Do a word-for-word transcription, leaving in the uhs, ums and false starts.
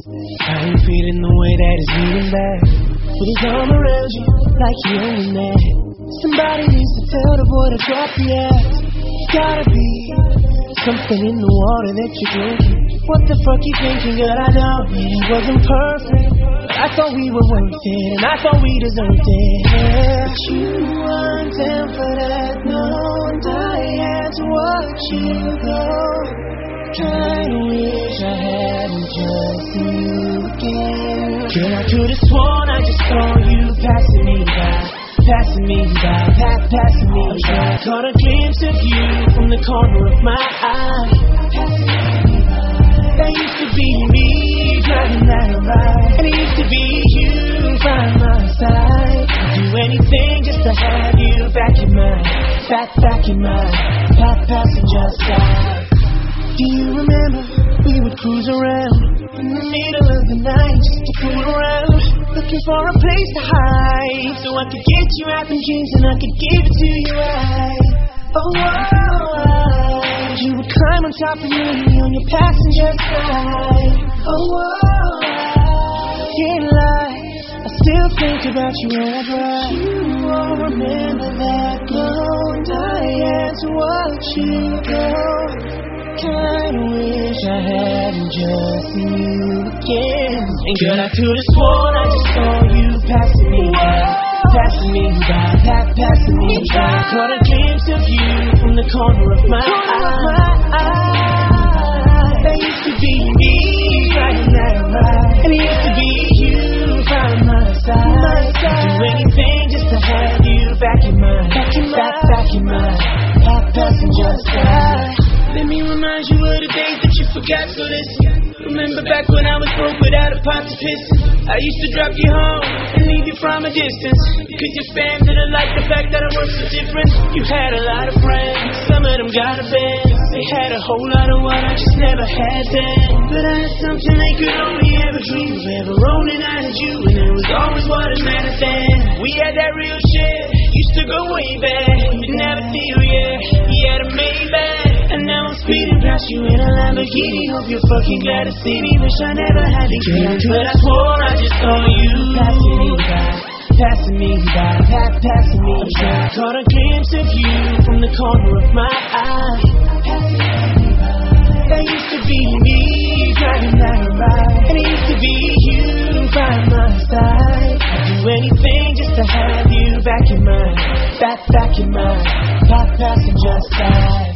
I ain't feeling the way that it's feeling back. Put his arm around you like he owning that. Somebody needs to tell the boy to drop the ass. Gotta be something in the water that you're drinking. What the fuck you thinking, girl? I know it wasn't perfect, but I thought we were worth it, and I thought we deserved it. Yeah. But you weren't down for that, no, and I had to watch you go. Kinda wish I hadn't just seen you again. Girl, I could've sworn I just saw you passing me by, passing me by, pa passing me by. Caught a glimpse of you from the corner of my eye. That used to be me driving that ride, and it used to be you by my side. I'd do anything just to have you back in my, back back in my, back passenger side. Do you remember we would cruise around in the middle of the night just to fool around, looking for a place to hide, so I could get you out them dreams and I could give it to you right. Oh, whoa, you would climb on top of me on your passenger side. Oh, whoa, can't lie, I still think about you ever. You won't remember that glow, and I had to watch you go. Kinda wish I hadn't just seen you again. And girl, I could've sworn I just saw you passing me by, passing me by, pa passing me by. Caught a glimpse of you from the corner of my eye. That used to be me riding that ride, and it used to be you by my side. I'd do anything just to have you back in my, back in my, back, back in my, back passenger side. Let me remind you of the days that you forgot, so listen. Remember back when I was broke without a pot to piss in? I used to drop you home and leave you from a distance, cause your fam didn't like the fact that I worked so different. You had a lot of friends, some of them got a band. They had a whole lot of what I just never had then. But I had something they could only ever dream of ever owning. I had you, and it was always what it mattered then. We had that real shit, used to go way back. But never feel, yeah, he had a Maybach. And now I'm speeding past you in a Lamborghini. Hope you're fucking glad to see me. Wish I never had to get it, but I swore I just saw you passing me by, passing me by, pa passing me by. Caught a glimpse of you from the corner of my eye. That used to be me driving that ride, and it used to be you by my side. I'd do anything just to have you back in my, back back in my, back passenger side.